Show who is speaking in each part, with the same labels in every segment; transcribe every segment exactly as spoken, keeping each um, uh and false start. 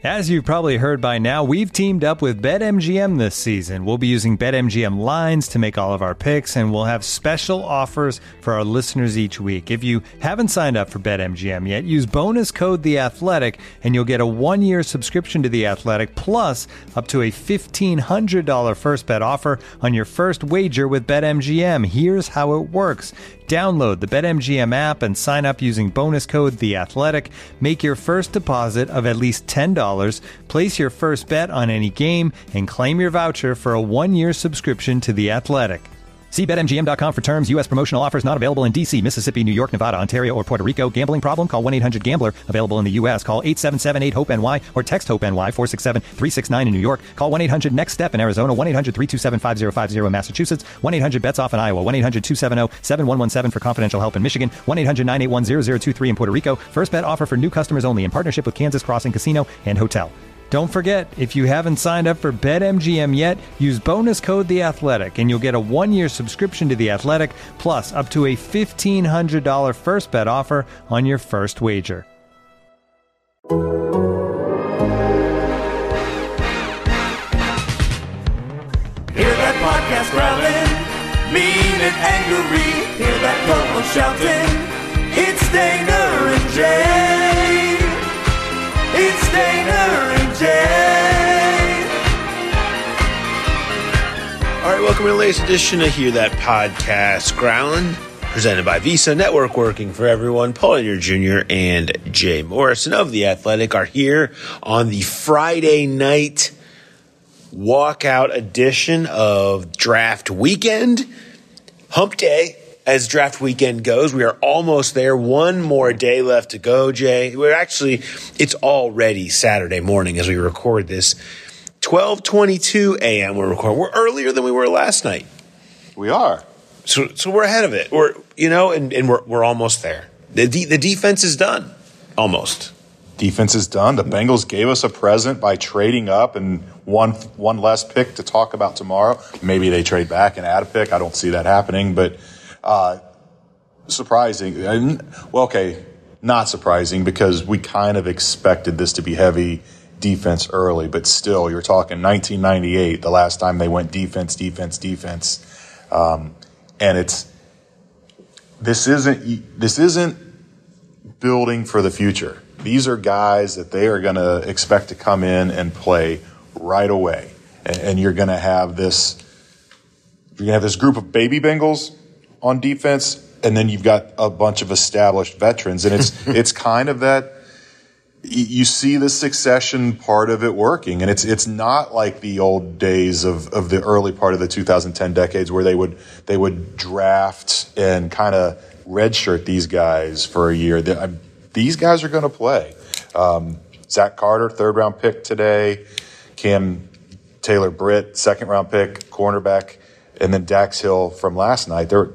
Speaker 1: As you've probably heard by now, we've teamed up with BetMGM this season. We'll be using BetMGM lines to make all of our picks, and we'll have special offers for our listeners each week. If you haven't signed up for BetMGM yet, use bonus code The Athletic, and you'll get a one-year subscription to The Athletic, plus up to a fifteen hundred dollars first bet offer on your first wager with BetMGM. Here's how it works. Download the BetMGM app and sign up using bonus code The Athletic. Make your first deposit of at least ten dollars. Place your first bet on any game and claim your voucher for a one-year subscription to The Athletic. See Bet M G M dot com for terms. U S promotional offers not available in D C, Mississippi, New York, Nevada, Ontario, or Puerto Rico. Gambling problem? Call one eight hundred gambler. Available in the U S. Call eight seven seven eight hope N Y or text HOPE-NY four six seven three six nine in New York. Call one eight hundred next step in Arizona. one eight hundred three two seven five zero five zero in Massachusetts. one eight hundred bets off in Iowa. one eight hundred two seven zero seven one one seven for confidential help in Michigan. one eight hundred nine eight one zero zero two three in Puerto Rico. First bet offer for new customers only in partnership with Kansas Crossing Casino and Hotel. Don't forget, if you haven't signed up for BetMGM yet, use bonus code The Athletic, and you'll get a one-year subscription to The Athletic, plus up to a fifteen hundred dollars first bet offer on your first wager.
Speaker 2: Hear that podcast growling, mean and angry. Hear that co-host shouting, it's Dana and Jay. It's Dana and Jay.
Speaker 3: All right, welcome to the latest edition of Hear That Podcast Growlin', presented by Visa Network, working for everyone. Paul Ender Junior and Jay Morrison of The Athletic are here on the Friday night walkout edition of Draft Weekend. Hump Day, as draft weekend goes. We are almost there. One more day left to go, Jay. We're actually, it's already Saturday morning as we record this. twelve twenty-two a.m. we're recording. We're earlier than we were last night.
Speaker 4: We are.
Speaker 3: So so we're ahead of it. We're, you know, and, and we're we're almost there. The de- the defense is done. Almost.
Speaker 4: Defense is done. The Bengals gave us a present by trading up and one one less pick to talk about tomorrow. Maybe they trade back and add a pick. I don't see that happening, but Uh, surprising. Well, okay, not surprising because we kind of expected this to be heavy defense early, but still, you're talking nineteen ninety-eight, the last time they went defense, defense, defense. Um, and it's, this isn't, this isn't building for the future. These are guys that they are going to expect to come in and play right away. And, and you're going to have this, you're going to have this group of baby Bengals on defense, and then you've got a bunch of established veterans, and it's it's kind of that you see the succession part of it working, and it's it's not like the old days of, of the early part of the two thousand ten decades where they would they would draft and kind of redshirt these guys for a year. These guys are going to play. Um, Zach Carter, third round pick today. Cam Taylor Britt, second round pick, cornerback, and then Dax Hill from last night. They're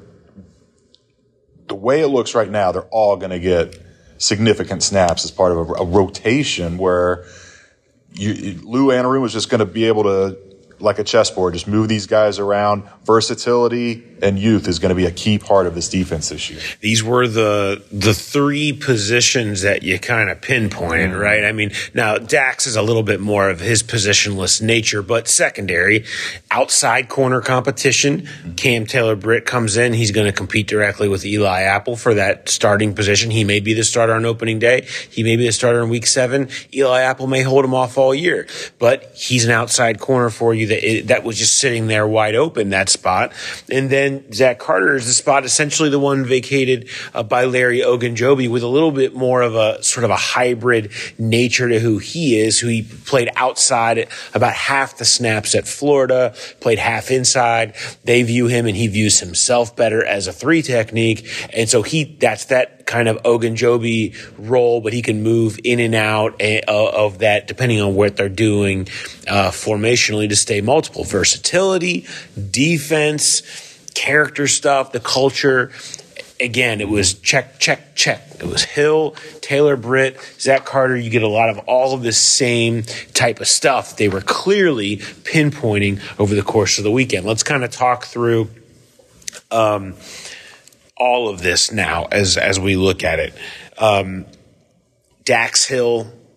Speaker 4: The way it looks right now, they're all going to get significant snaps as part of a, a rotation where you, Lou Anarumo was just going to be able to, like a chessboard, just move these guys around. Versatility and youth is going to be a key part of this defense this year.
Speaker 3: These were the the three positions that you kind of pinpointed, mm-hmm. right? I mean, now Dax is a little bit more of his positionless nature, but secondary, outside corner competition. Mm-hmm. Cam Taylor Britt comes in. He's going to compete directly with Eli Apple for that starting position. He may be the starter on opening day. He may be the starter in week seven. Eli Apple may hold him off all year, but he's an outside corner for you that it, that was just sitting there wide open, that spot. And then Zach Carter is the spot, essentially the one vacated uh, by Larry Ogunjobi, with a little bit more of a sort of a hybrid nature to who he is, who he played outside about half the snaps at Florida, played half inside. They view him and he views himself better as a three technique. And so he, that's that kind of Ogunjobi role, but he can move in and out of that depending on what they're doing uh, formationally to stay multiple. Versatility, defense, character stuff, the culture. Again, it was check, check, check. It was Hill, Taylor Britt, Zach Carter. You get a lot of all of this same type of stuff they were clearly pinpointing over the course of the weekend. Let's kind of talk through um, all of this now as as we look at it. Um, Dax Hill,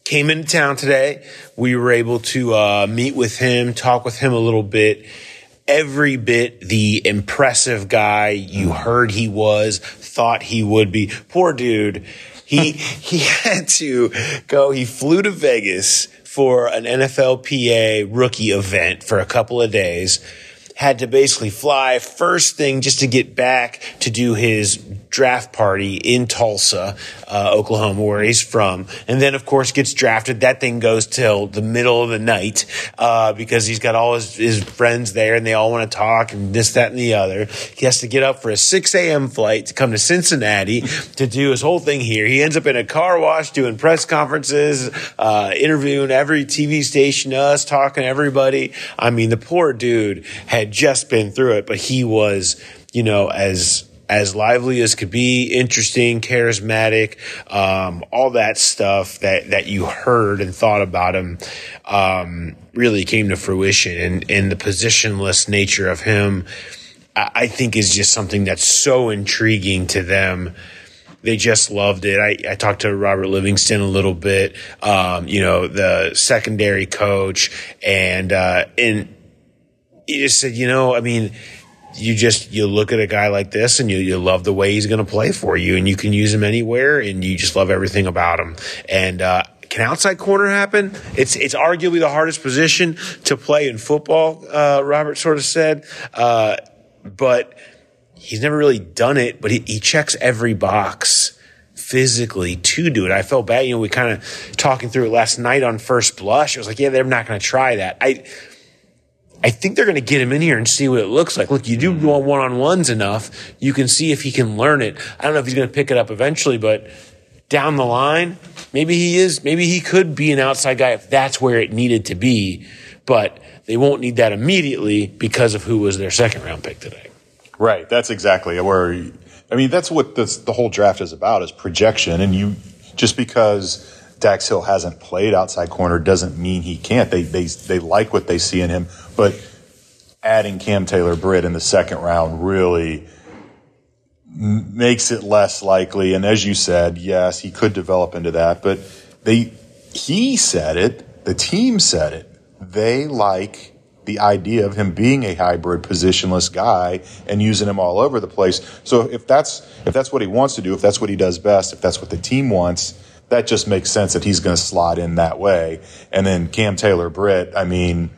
Speaker 3: came into town today. We were able to uh, meet with him, talk with him a little bit. Every bit the impressive guy you heard he was, thought he would be. Poor dude. He he had to go. He flew to Vegas for an N F L P A rookie event for a couple of days. Had to basically fly first thing just to get back to do his draft party in Tulsa, uh, Oklahoma, where he's from. And then, of course, gets drafted. That thing goes till the middle of the night uh, because he's got all his, his friends there and they all want to talk and this, that, and the other. He has to get up for a six a.m. flight to come to Cincinnati to do his whole thing here. He ends up in a car wash doing press conferences, uh, interviewing every T V station, us, talking to everybody. I mean, the poor dude had just been through it, but he was, you know, as as lively as could be, interesting, charismatic, um, all that stuff that, that you heard and thought about him, um, really came to fruition. And, and the positionless nature of him, I, I think is just something that's so intriguing to them. They just loved it. I, I talked to Robert Livingston a little bit, um, you know, the secondary coach, and, uh, and he just said, you know, I mean, you just, you look at a guy like this and you, you love the way he's going to play for you, and you can use him anywhere, and you just love everything about him. And, uh, can outside corner happen? It's, it's arguably the hardest position to play in football, uh, Robert sort of said. Uh, but he's never really done it, but he, he checks every box physically to do it. I felt bad. You know, we kind of talking through it last night on First Blush. I was like, yeah, they're not going to try that. I, I think they're going to get him in here and see what it looks like. Look, you do one-on-ones enough, you can see if he can learn it. I don't know if he's going to pick it up eventually, but down the line, maybe he is. Maybe he could be an outside guy if that's where it needed to be. But they won't need that immediately because of who was their second-round pick today.
Speaker 4: Right. That's exactly where – I mean, that's what this, the whole draft is about, is projection. And you just because – Dax Hill hasn't played outside corner doesn't mean he can't. They they they like what they see in him, but adding Cam Taylor-Britt in the second round really m- makes it less likely. And as you said, yes, he could develop into that, but they he said it, the team said it. They like the idea of him being a hybrid positionless guy and using him all over the place. So if that's if that's what he wants to do, if that's what he does best, if that's what the team wants, that just makes sense that he's going to slot in that way. And then Cam Taylor-Britt, I mean,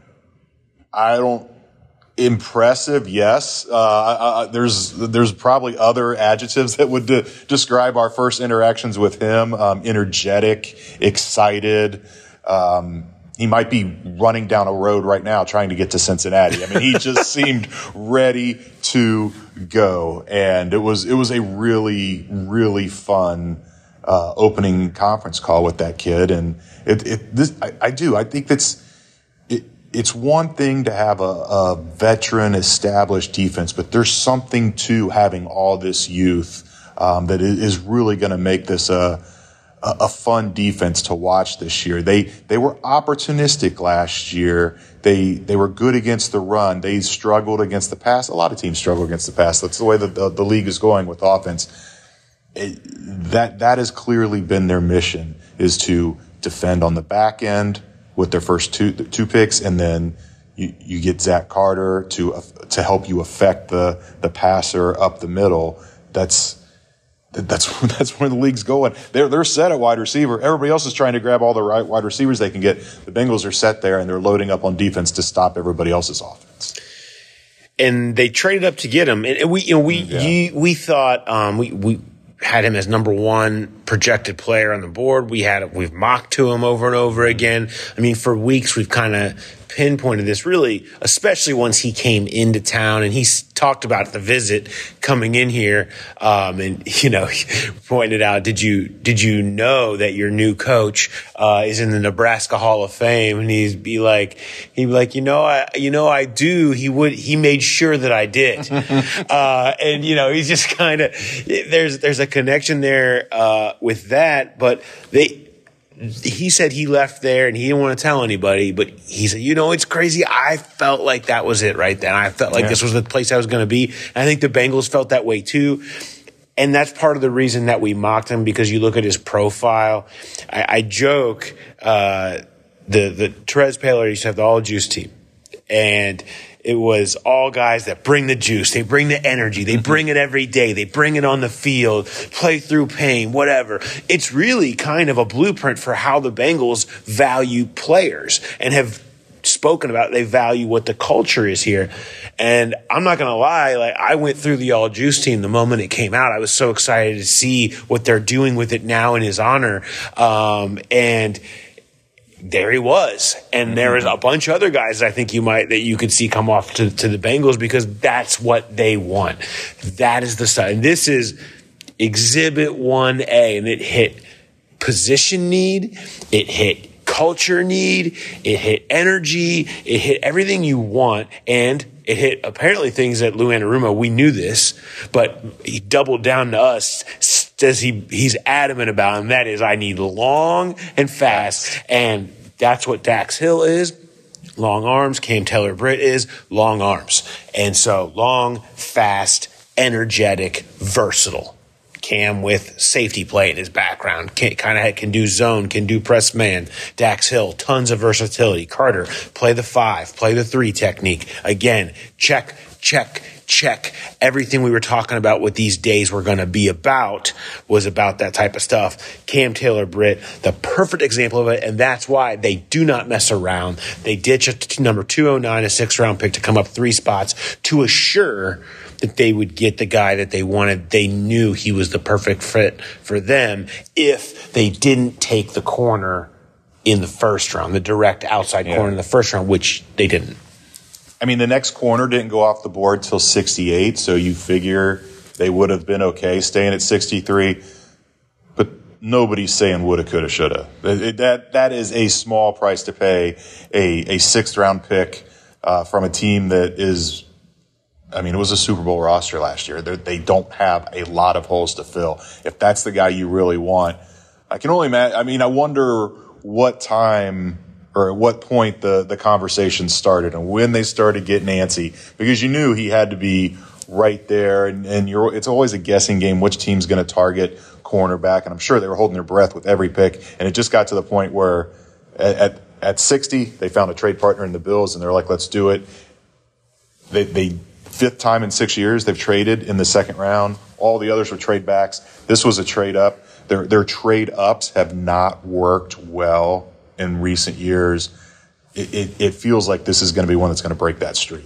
Speaker 4: I don't impressive. Yes. Uh, I, I, there's, there's probably other adjectives that would de- describe our first interactions with him. Um, energetic, excited. Um, he might be running down a road right now trying to get to Cincinnati. I mean, he just seemed ready to go. And it was, it was a really, really fun Uh, opening conference call with that kid. And it, it this, I, I do. I think that's, it, it's one thing to have a, a veteran established defense, but there's something to having all this youth, um, that is really going to make this a, a, a fun defense to watch this year. They, they were opportunistic last year. They, they were good against the run. They struggled against the pass. A lot of teams struggle against the pass. That's the way that the, the league is going with offense. It, that that has clearly been their mission, is to defend on the back end with their first two two picks, and then you, you get Zach Carter to uh, to help you affect the the passer up the middle. That's that's that's where the league's going. They're they're set at wide receiver. Everybody else is trying to grab all the right wide receivers they can get. The Bengals are set there, and they're loading up on defense to stop everybody else's offense.
Speaker 3: And they traded up to get him, and we you know we
Speaker 4: yeah.
Speaker 3: you, we thought um, we we. had him as number one projected player on the board. We had, we've mocked to him over and over again. I mean, for weeks we've kind of pinpointed this, really, especially once he came into town and he talked about the visit coming in here. Um, and, you know, he pointed out, did you, did you know that your new coach, uh, is in the Nebraska Hall of Fame? And he'd be like, he'd be like, you know, I, you know, I do. He would, he made sure that I did. uh, and, you know, he's just kind of, there's, there's a connection there, uh, with that, but they, he said he left there and he didn't want to tell anybody, but he said, you know, it's crazy. I felt like that was it right then. I felt like yeah. this was the place I was going to be. And I think the Bengals felt that way too. And that's part of the reason that we mocked him, because you look at his profile. I, I joke, uh, the, the Terez Paylor used to have the all juice team, and it was all guys that bring the juice. They bring the energy. They bring it every day. They bring it on the field, play through pain, whatever. It's really kind of a blueprint for how the Bengals value players and have spoken about. They value what the culture is here. And I'm not going to lie, like I went through the all juice team the moment it came out. I was so excited to see what they're doing with it now in his honor. Um, and there he was. And there is a bunch of other guys I think you might, that you could see come off to, to the Bengals, because that's what they want. That is the stuff. And this is Exhibit one A, and it hit position need. It hit culture need. It hit energy. It hit everything you want. And it hit apparently things that Lou Anarumo, we knew this, but he doubled down to us, says he he's adamant about, and that is, I need long and fast. And that's what Dax Hill is. Long arms. Cam Taylor-Britt is long arms. And so long, fast, energetic, versatile. Cam with safety play in his background, can, kind of can do zone, can do press man. Dax Hill, tons of versatility. Carter, play the five, play the three technique. Again, check, check, check. Everything we were talking about what these days were going to be about was about that type of stuff. Cam Taylor-Britt, the perfect example of it, and that's why they do not mess around. They ditch a number two oh nine, a six-round pick to come up three spots to assure that they would get the guy that they wanted. They knew he was the perfect fit for them if they didn't take the corner in the first round, the direct outside yeah. corner in the first round, which they didn't.
Speaker 4: I mean, the next corner didn't go off the board till sixty-eight, so you figure they would have been okay staying at sixty-three. But nobody's saying woulda, coulda, shoulda. That, that is a small price to pay, a, a sixth-round pick uh, from a team that is – I mean, it was a Super Bowl roster last year. They're, they don't have a lot of holes to fill. If that's the guy you really want, I can only imagine. I mean, I wonder what time or at what point the, the conversation started and when they started getting antsy, because you knew he had to be right there. And, and you're, it's always a guessing game which team's going to target cornerback. And I'm sure they were holding their breath with every pick. And it just got to the point where at, at, at sixty, they found a trade partner in the Bills, and they're like, let's do it. They, they, Fifth time in six years they've traded in the second round. All the others were trade backs. This was a trade up. Their their trade ups have not worked well in recent years. It, it, it feels like this is going to be one that's going to break that streak.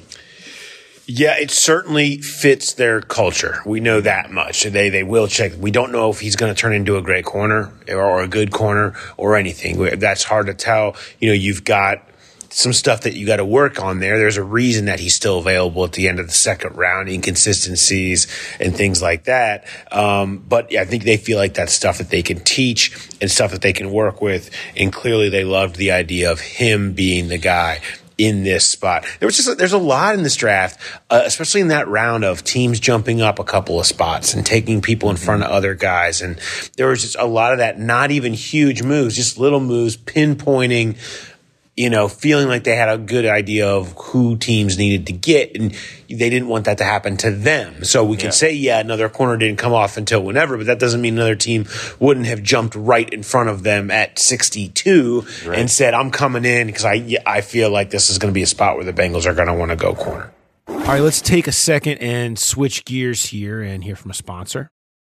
Speaker 3: Yeah, it certainly fits their culture. We know that much. They they will check. We don't know if he's going to turn into a great corner or a good corner or anything. That's hard to tell. You know, you've got some stuff that you got to work on there. There's a reason that he's still available at the end of the second round, inconsistencies and things like that. Um, but yeah, I think they feel like that's stuff that they can teach and stuff that they can work with. And clearly they loved the idea of him being the guy in this spot. There was just, there's a lot in this draft, uh, especially in that round of teams jumping up a couple of spots and taking people in front of other guys. And there was just a lot of that, not even huge moves, just little moves, pinpointing, you know, feeling like they had a good idea of who teams needed to get, and they didn't want that to happen to them. So we can yeah. say, yeah, another corner didn't come off until whenever, but that doesn't mean another team wouldn't have jumped right in front of them at sixty-two right. and said, I'm coming in because I, I feel like this is going to be a spot where the Bengals are going to want to go corner.
Speaker 5: All right, let's take a second and switch gears here and hear from a sponsor.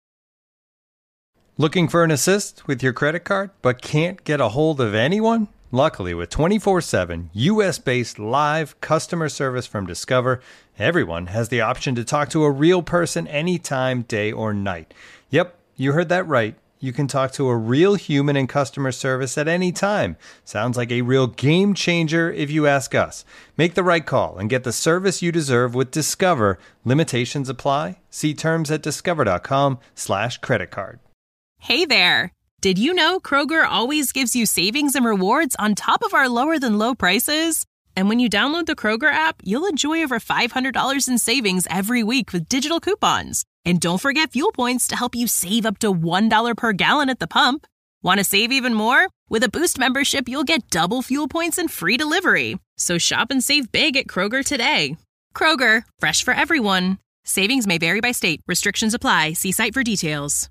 Speaker 1: Looking for an assist with your credit card, but can't get a hold of anyone? Luckily, with twenty-four seven U S-based live customer service from Discover, everyone has the option to talk to a real person anytime, day or night. Yep, you heard that right. You can talk to a real human in customer service at any time. Sounds like a real game changer if you ask us. Make the right call and get the service you deserve with Discover. Limitations apply. See terms at discover.com slash credit card.
Speaker 6: Hey there. Did you know Kroger always gives you savings and rewards on top of our lower than low prices? And when you download the Kroger app, you'll enjoy over five hundred dollars in savings every week with digital coupons. And don't forget fuel points to help you save up to one dollar per gallon at the pump. Want to save even more? With a Boost membership, you'll get double fuel points and free delivery. So shop and save big at Kroger today. Kroger, fresh for everyone. Savings may vary by state. Restrictions apply. See site for details.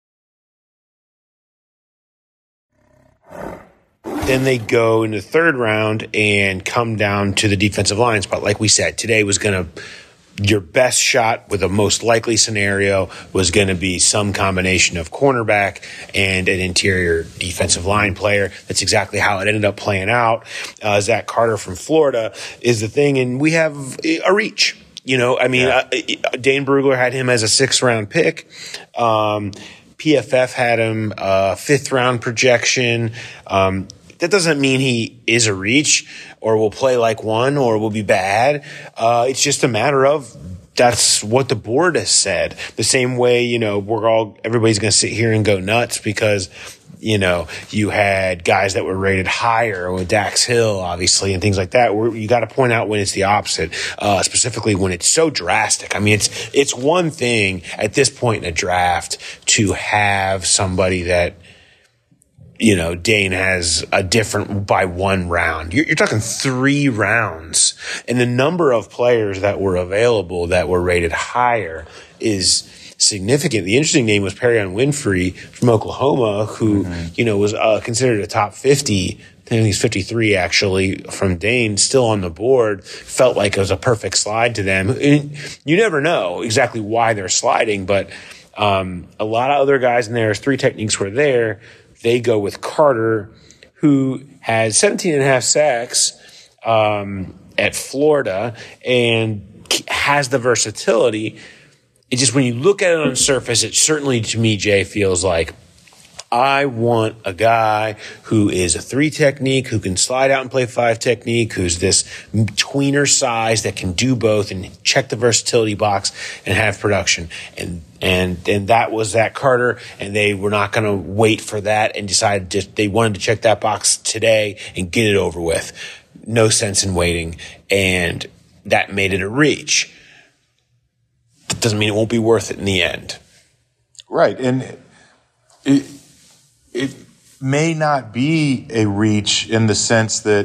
Speaker 3: Then they go in the third round and come down to the defensive line spot. Like we said, today was going to your best shot with a most likely scenario was going to be some combination of cornerback and an interior defensive line player. That's exactly how it ended up playing out. Uh, Zach Carter from Florida is the thing, and we have a reach. You know, I mean, yeah. uh, Dane Brugler had him as a sixth round pick. Um, P F F had him uh, fifth round projection. Um, that doesn't mean he is a reach or will play like one or will be bad. Uh, it's just a matter of that's what the board has said. The same way, you know, we're all everybody's going to sit here and go nuts because, you know, you had guys that were rated higher with Dax Hill, obviously, and things like that. Where you got to point out when it's the opposite, uh, specifically when it's so drastic. I mean, it's it's one thing at this point in a draft to have somebody that, you know, Dane has a different by one round. You're, you're talking three rounds. And the number of players that were available that were rated higher is significant. The interesting name was Perion Winfrey from Oklahoma, who, mm-hmm. you know, was uh, considered a top fifty. I think he's fifty-three, actually, from Dane, still on the board. Felt like it was a perfect slide to them. And you never know exactly why they're sliding, but um, a lot of other guys in there, three techniques were there. They go with Carter, who has seventeen and a half sacks um, at Florida and has the versatility. It's just when you look at it on the surface, it certainly, to me, Jay, feels like I want a guy who is a three technique, who can slide out and play five technique, who's this tweener size that can do both and check the versatility box and have production. And and and that was Zach Carter, and they were not going to wait for that and decided just they wanted to check that box today and get it over with. No sense in waiting, and that made it a reach. That doesn't mean it won't be worth it in the end.
Speaker 4: Right, and it it may not be a reach in the sense that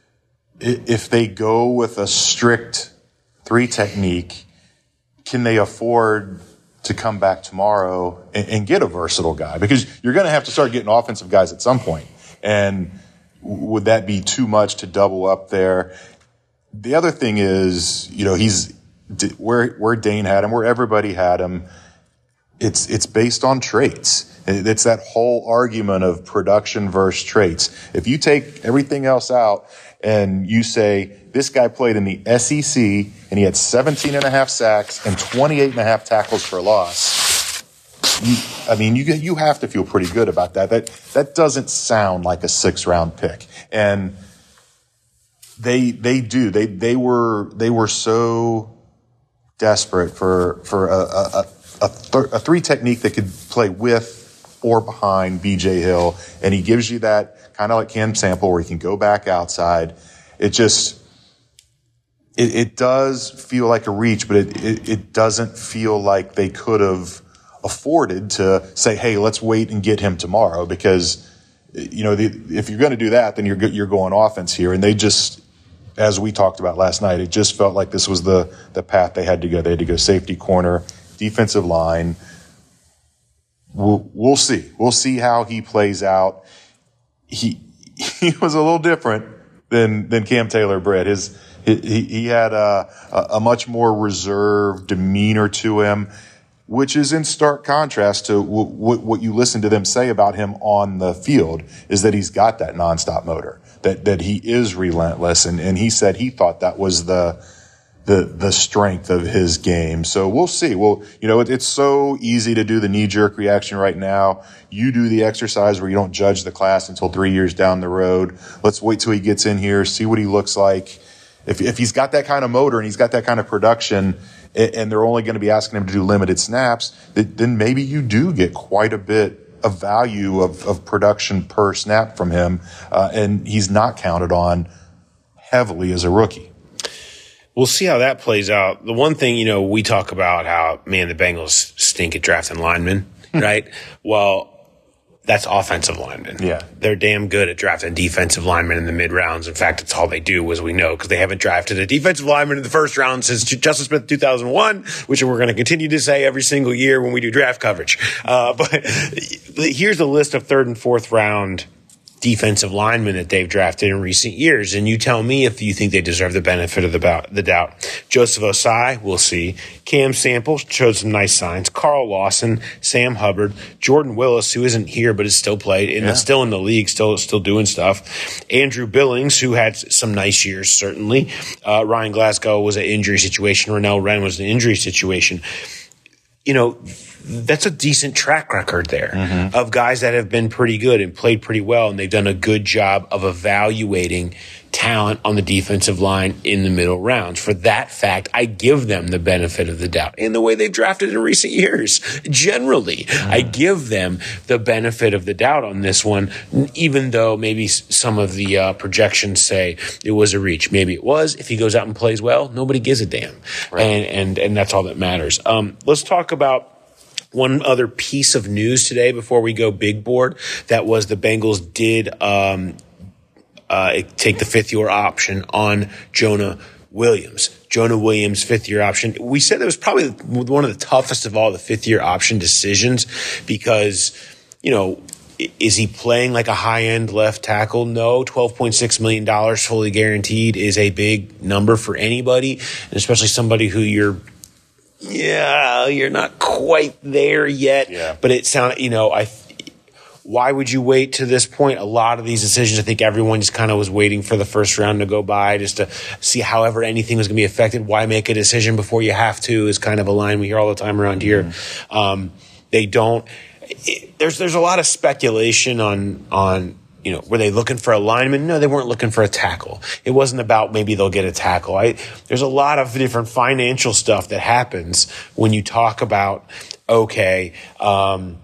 Speaker 4: if they go with a strict three technique, can they afford to come back tomorrow and, and get a versatile guy? Because you're going to have to start getting offensive guys at some point. And would that be too much to double up there? The other thing is, you know, he's where where Dane had him, where everybody had him. It's it's based on traits. It's that whole argument of production versus traits. If you take everything else out and you say this guy played in the S E C and he had seventeen and a half sacks and twenty-eight and a half tackles for loss, you, I mean, you you have to feel pretty good about that. That that doesn't sound like a six round pick, and they they do they they were they were so desperate for for a a, a, th- a three technique that could play with or behind B J Hill, and he gives you that kind of like Cam Sample where he can go back outside. It just it, it does feel like a reach, but it, it it doesn't feel like they could have afforded to say, hey, let's wait and get him tomorrow, because you know the, if you're going to do that, then you're you're going offense here, and they just, as we talked about last night, it just felt like this was the the path they had to go. They had to go safety, corner, defensive line. We'll, we'll see. We'll see how he plays out. He he was a little different than than Cam Taylor-Britt. His he he had a, a much more reserved demeanor to him, which is in stark contrast to w- w- what you listen to them say about him on the field. Is that he's got that nonstop motor, that that he is relentless, and and he said he thought that was the. the the strength of his game. So we'll see. Well, you know, it, it's so easy to do the knee-jerk reaction right now. You do the exercise where you don't judge the class until three years down the road. Let's wait till he gets in here, see what he looks like. If if he's got that kind of motor and he's got that kind of production, and they're only going to be asking him to do limited snaps, then maybe you do get quite a bit of value of, of production per snap from him, uh, and he's not counted on heavily as a rookie.
Speaker 3: We'll see how that plays out. The one thing, you know, we talk about how, man, the Bengals stink at drafting linemen, right? Well, That's offensive linemen.
Speaker 4: Yeah.
Speaker 3: They're damn good at drafting defensive linemen in the mid rounds. In fact, it's all they do, as we know, because they haven't drafted a defensive lineman in the first round since Justin Smith two thousand one, which we're going to continue to say every single year when we do draft coverage. Uh, but here's a list of third and fourth round defensive linemen that they've drafted in recent years, and you tell me if you think they deserve the benefit of the, bout, the doubt. Joseph Osai, we'll see. Cam Sample showed some nice signs. Carl Lawson, Sam Hubbard, Jordan Willis, who isn't here but is still played and
Speaker 4: yeah.
Speaker 3: is still in the league, still still doing stuff. Andrew Billings, who had some nice years, certainly. Uh, Ryan Glasgow was an injury situation. Rennell Wren was an injury situation. You know, that's a decent track record there mm-hmm. of guys that have been pretty good and played pretty well, and they've done a good job of evaluating talent on the defensive line in the middle rounds. For that fact, I give them the benefit of the doubt in the way they've drafted in recent years. Generally, mm-hmm. I give them the benefit of the doubt on this one, even though maybe some of the uh, projections say it was a reach. Maybe it was. If he goes out and plays well, nobody gives a damn. Right. And, and, and that's all that matters. Um, let's talk about one other piece of news today before we go big board. That was the Bengals did um, uh, take the fifth-year option on Jonah Williams. Jonah Williams' fifth-year option. We said it was probably one of the toughest of all the fifth-year option decisions because, you know, is he playing like a high-end left tackle? No. twelve point six million dollars fully guaranteed is a big number for anybody, and especially somebody who you're Yeah, you're not quite there yet,
Speaker 4: yeah.
Speaker 3: but it sounds, you know, I, why would you wait to this point? A lot of these decisions, I think everyone just kind of was waiting for the first round to go by just to see however anything was going to be affected. Why make a decision before you have to is kind of a line we hear all the time around here. Mm-hmm. Um, they don't, it, there's, there's a lot of speculation on, on, you know, were they looking for a lineman? No, they weren't looking for a tackle. It wasn't about maybe they'll get a tackle. I, there's a lot of different financial stuff that happens when you talk about, okay, um,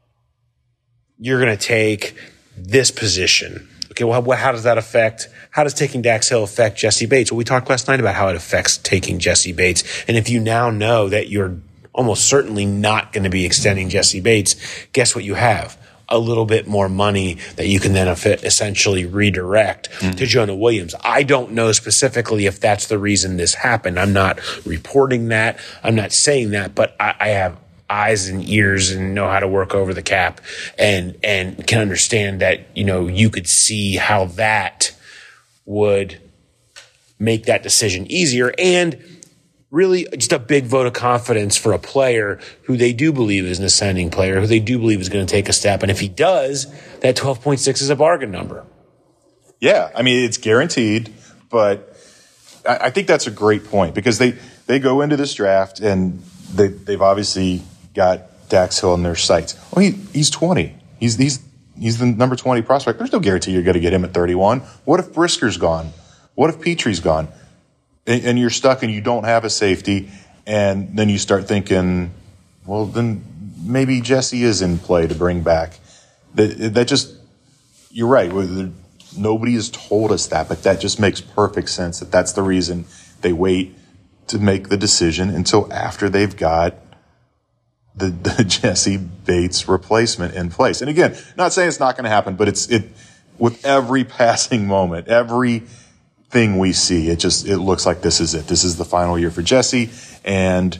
Speaker 3: you're going to take this position. Okay, well, how does that affect, how does taking Dax Hill affect Jesse Bates? Well, we talked last night about how it affects taking Jesse Bates. And if you now know that you're almost certainly not going to be extending Jesse Bates, guess what you have? A little bit more money that you can then essentially redirect mm-hmm. to Jonah Williams. I don't know specifically if that's the reason this happened. I'm not reporting that. I'm not saying that, but I, I have eyes and ears and know how to work over the cap and, and can understand that, you know, you could see how that would make that decision easier and really just a big vote of confidence for a player who they do believe is an ascending player, who they do believe is going to take a step. And if he does, that twelve point six is a bargain number.
Speaker 4: Yeah, I mean, it's guaranteed, but I think that's a great point because they, they go into this draft and they, they've obviously got Dax Hill in their sights. Well, he, he's twenty. He's, he's, he's the number twenty prospect. There's no guarantee you're going to get him at thirty-one. What if Brisker's gone? What if Petrie's gone? And you're stuck and you don't have a safety, and then you start thinking, well, then maybe Jesse is in play to bring back. That, that just, you're right. Nobody has told us that, but that just makes perfect sense that that's the reason they wait to make the decision until after they've got the, the Jesse Bates replacement in place. And again, not saying it's not going to happen, but it's it with every passing moment, every thing we see, it just it looks like this is it. This is the final year for Jesse, and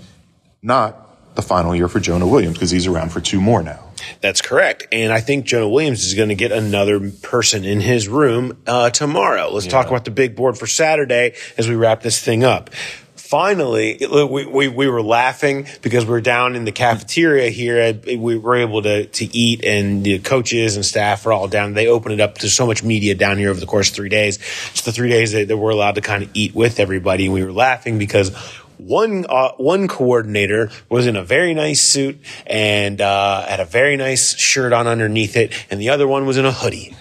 Speaker 4: not the final year for Jonah Williams because he's around for two more now.
Speaker 3: That's correct. And I think Jonah Williams is going to get another person in his room uh, tomorrow. Let's yeah. talk about the big board for Saturday as we wrap this thing up. Finally, we, we, we were laughing because we were down in the cafeteria here. We were able to, to eat, and the coaches and staff are all down. They opened it up to so much media down here over the course of three days. It's the three days that, that we're allowed to kind of eat with everybody. And we were laughing because One uh, one coordinator was in a very nice suit and uh, had a very nice shirt on underneath it, and the other one was in a hoodie.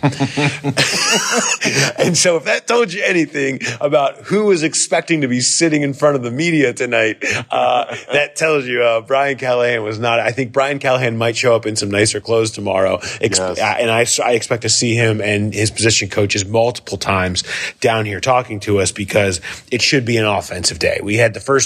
Speaker 3: And so if that told you anything about who was expecting to be sitting in front of the media tonight, uh, that tells you uh, Brian Callahan was not. I think Brian Callahan might show up in some nicer clothes tomorrow. Ex- yes. uh, and I, I expect to see him and his position coaches multiple times down here talking to us because it should be an offensive day. We had the first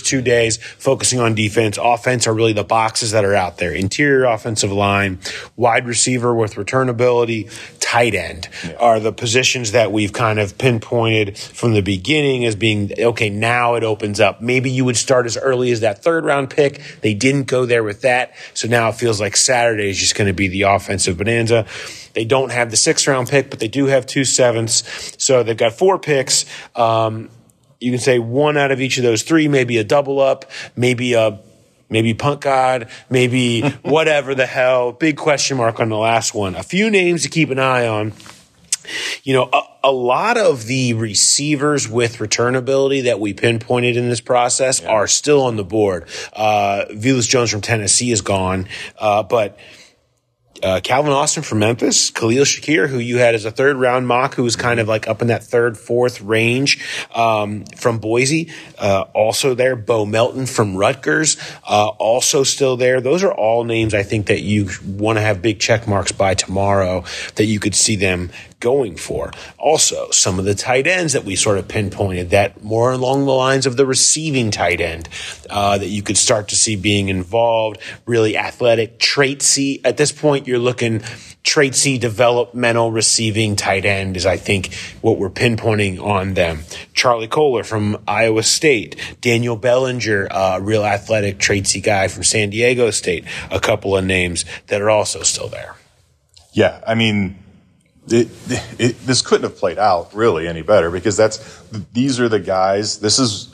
Speaker 3: first two days focusing on defense. Offense are really the boxes that are out there. Interior offensive line, wide receiver with returnability, tight end yeah. are the positions that we've kind of pinpointed from the beginning as being, okay, now it opens up. Maybe you would start as early as that third round pick. They didn't go there with that. So now it feels like Saturday is just going to be the offensive bonanza. They don't have the sixth round pick, but they do have two sevenths. So they've got four picks. Um, you can say one out of each of those three, maybe a double up, maybe a Maybe punt god, maybe whatever the hell. Big question mark on the last one. A few names to keep an eye on. You know, a, a lot of the receivers with return ability that we pinpointed in this process yeah. are still on the board. Uh, Velus Jones from Tennessee is gone, uh, but Uh, Calvin Austin from Memphis, Khalil Shakir, who you had as a third round mock, who was kind of like up in that third, fourth range, um, from Boise, uh, also there. Bo Melton from Rutgers, uh, also still there. Those are all names I think that you want to have big check marks by tomorrow that you could see them going for. Also, some of the tight ends that we sort of pinpointed that more along the lines of the receiving tight end, uh, that you could start to see being involved, really athletic, traitsy. At this point, you're looking traitsy, developmental receiving tight end is, I think, what we're pinpointing on them. Charlie Kohler from Iowa State, Daniel Bellinger, a uh, real athletic, traitsy guy from San Diego State, a couple of names that are also still there.
Speaker 4: Yeah, I mean, It, it, this couldn't have played out really any better because that's these are the guys. This is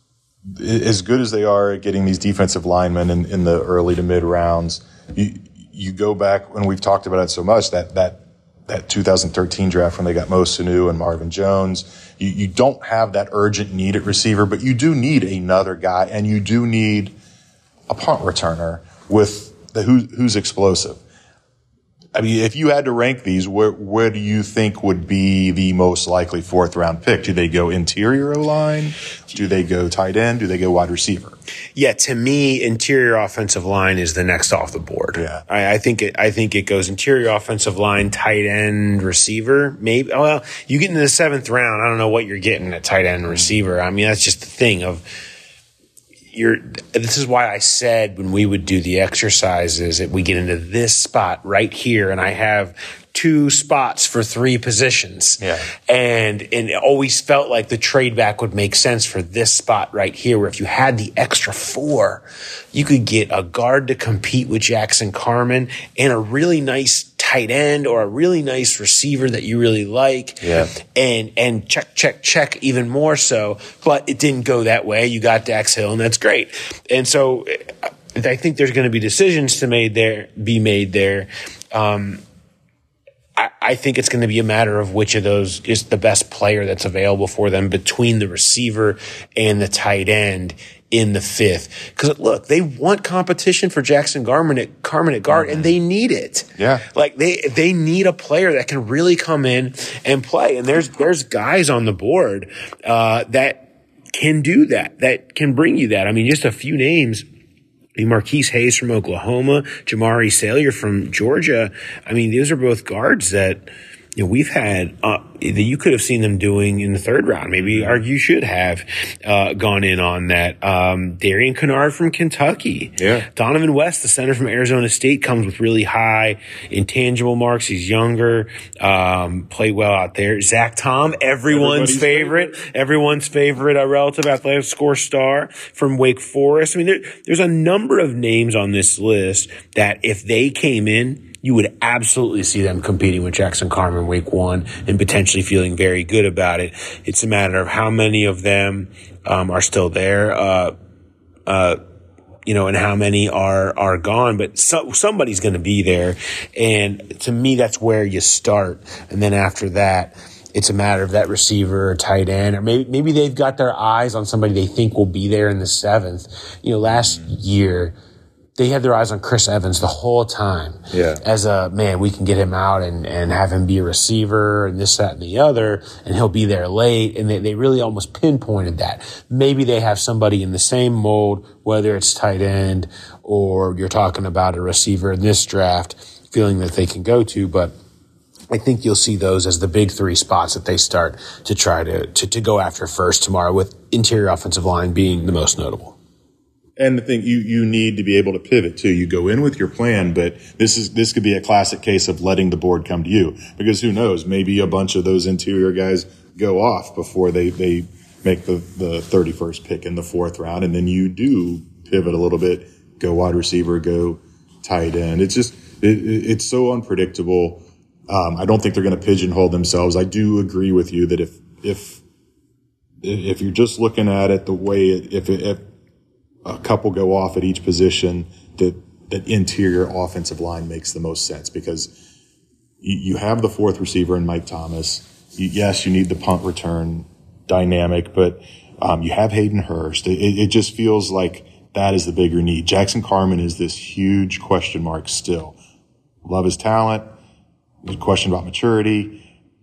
Speaker 4: as good as they are at getting these defensive linemen in, in the early to mid rounds. You, you go back when we've talked about it so much that that that two thousand thirteen draft when they got Mo Sanu and Marvin Jones. You, you don't have that urgent need at receiver, but you do need another guy, and you do need a punt returner with the who, who's explosive. I mean, if you had to rank these, where where do you think would be the most likely fourth round pick? Do they go interior O-line? Do they go tight end? Do they go wide receiver?
Speaker 3: Yeah, to me, interior offensive line is the next off the board.
Speaker 4: Yeah,
Speaker 3: I, I think it. I think it goes interior offensive line, tight end, receiver. Maybe. Well, you get into the seventh round. I don't know what you're getting at tight end and receiver. I mean, that's just the thing of. You're, this is why I said when we would do the exercises that we get into this spot right here, and I have two spots for three positions.
Speaker 4: Yeah.
Speaker 3: And, and it always felt like the trade back would make sense for this spot right here, where if you had the extra four, you could get a guard to compete with Jackson Carman and a really nice tight end or a really nice receiver that you really like.
Speaker 4: Yeah.
Speaker 3: And, and check, check, check even more so. But it didn't go that way. You got Dax Hill, and that's great. And so I think there's going to be decisions to made there, be made there. Um, I, I think it's going to be a matter of which of those is the best player that's available for them between the receiver and the tight end in the fifth. Because look, they want competition for Jackson Carman at, Carman at guard, mm-hmm. and they need it.
Speaker 4: Yeah,
Speaker 3: like they they need a player that can really come in and play. And there's there's guys on the board uh, that can do that, that can bring you that. I mean, just a few names. Marquise Hayes from Oklahoma, Jamari Salyer from Georgia. I mean, these are both guards that, you know, we've had, uh, that you could have seen them doing in the third round. Maybe argue should have, uh, gone in on that. Um, Darian Kennard from Kentucky.
Speaker 4: Yeah.
Speaker 3: Donovan West, the center from Arizona State, comes with really high intangible marks. He's younger, um, played well out there. Zach Tom, everyone's favorite, favorite, everyone's favorite, a relative athletic score star from Wake Forest. I mean, there, there's a number of names on this list that if they came in, you would absolutely see them competing with Jackson Carman week one and potentially feeling very good about it. It's a matter of how many of them um, are still there, uh, uh, you know, and how many are are gone. But so, somebody's going to be there. And to me, that's where you start. And then after that, it's a matter of that receiver or tight end, or maybe maybe they've got their eyes on somebody they think will be there in the seventh. You know, last year, they had their eyes on Chris Evans the whole time.
Speaker 4: Yeah.
Speaker 3: As a, man, we can get him out and, and have him be a receiver and this, that, and the other, and he'll be there late. And they, they really almost pinpointed that. Maybe they have somebody in the same mold, whether it's tight end or you're talking about a receiver in this draft, feeling that they can go to. But I think you'll see those as the big three spots that they start to try to, to, to go after first tomorrow, with interior offensive line being the most notable.
Speaker 4: And the thing, you, you need to be able to pivot too. You go in with your plan, but this is, this could be a classic case of letting the board come to you, because who knows, maybe a bunch of those interior guys go off before they, they make the, the thirty-first pick in the fourth round. And then you do pivot a little bit, go wide receiver, go tight end. It's just, it, it's so unpredictable. Um, I don't think they're going to pigeonhole themselves. I do agree with you that if, if, if you're just looking at it the way, it, if, it, if a couple go off at each position, that, that interior offensive line makes the most sense, because you, you have the fourth receiver in Mike Thomas. You, yes, you need the punt return dynamic, but, um, you have Hayden Hurst. It, it just feels like that is the bigger need. Jackson Carman is this huge question mark still. Love his talent. There's a question about maturity.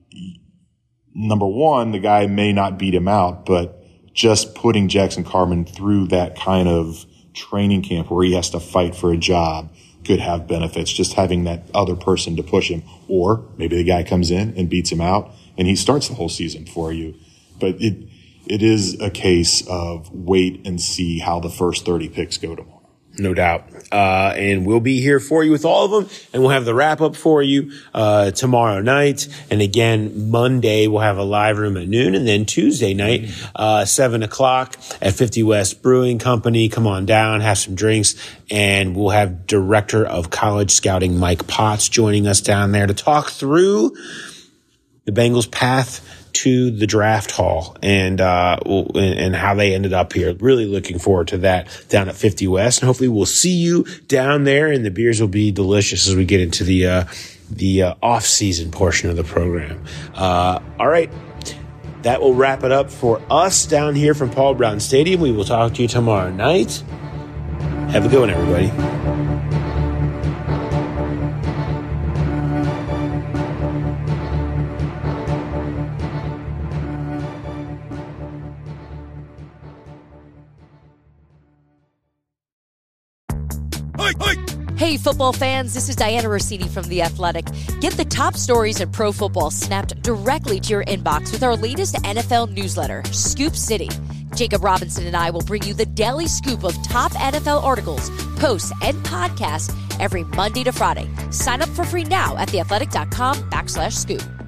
Speaker 4: Number one, the guy may not beat him out, but just putting Jackson Carman through that kind of training camp where he has to fight for a job could have benefits, just having that other person to push him. Or maybe the guy comes in and beats him out and he starts the whole season for you. But it, it is a case of wait and see how the first thirty picks go tomorrow.
Speaker 5: No doubt. Uh, and we'll be here for you with all of them, and we'll have the wrap up for you, uh, tomorrow night. And again, Monday, we'll have a live room at noon, and then Tuesday night, uh, seven o'clock at fifty West Brewing Company. Come on down, have some drinks, and we'll have Director of College Scouting Mike Potts joining us down there to talk through the Bengals' path to the draft hall and, uh, and how they ended up here. Really looking forward to that down at fifty West. And hopefully we'll see you down there, and the beers will be delicious as we get into the, uh, the, uh, off season portion of the program. Uh, all right. That will wrap it up for us down here from Paul Brown Stadium. We will talk to you tomorrow night. Have a good one, everybody.
Speaker 7: Hey, football fans, this is Diana Rossini from The Athletic. Get the top stories in pro football snapped directly to your inbox with our latest N F L newsletter, Scoop City. Jacob Robinson and I will bring you the daily scoop of top N F L articles, posts, and podcasts every Monday to Friday. Sign up for free now at theathletic.com backslash scoop.